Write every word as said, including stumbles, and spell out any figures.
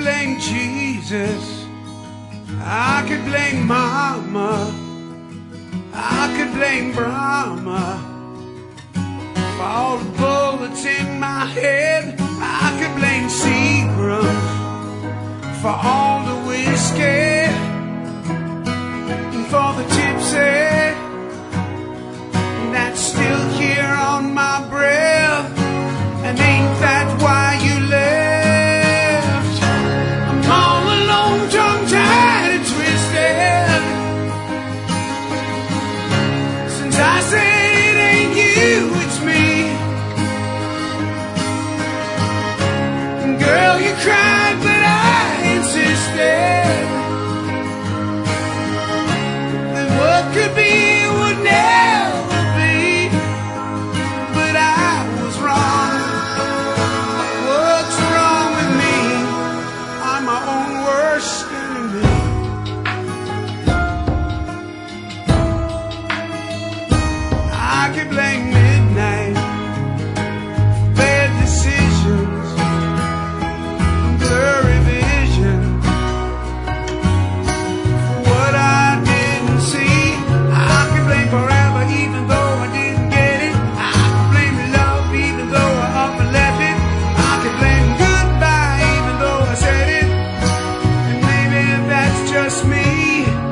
blame Jesus, I could blame Mama, I could blame Brahma for all the bullets in my head. I could blame Seagram for all the whiskey and for the tipsy that's still here on my breath. And ain't that why you left? I'm all alone, tongue-tied and twisted, since I said it ain't you, it's me. And girl, you cried, but I insisted that what could be would never be. But I was wrong. What's wrong with me? I'm my own worst enemy. I could blame midnight for bad decisions, blurry vision, for what I didn't see. I could blame forever even though I didn't get it. I could blame love even though I up and left it. I could blame goodbye even though I said it. And maybe that's just me.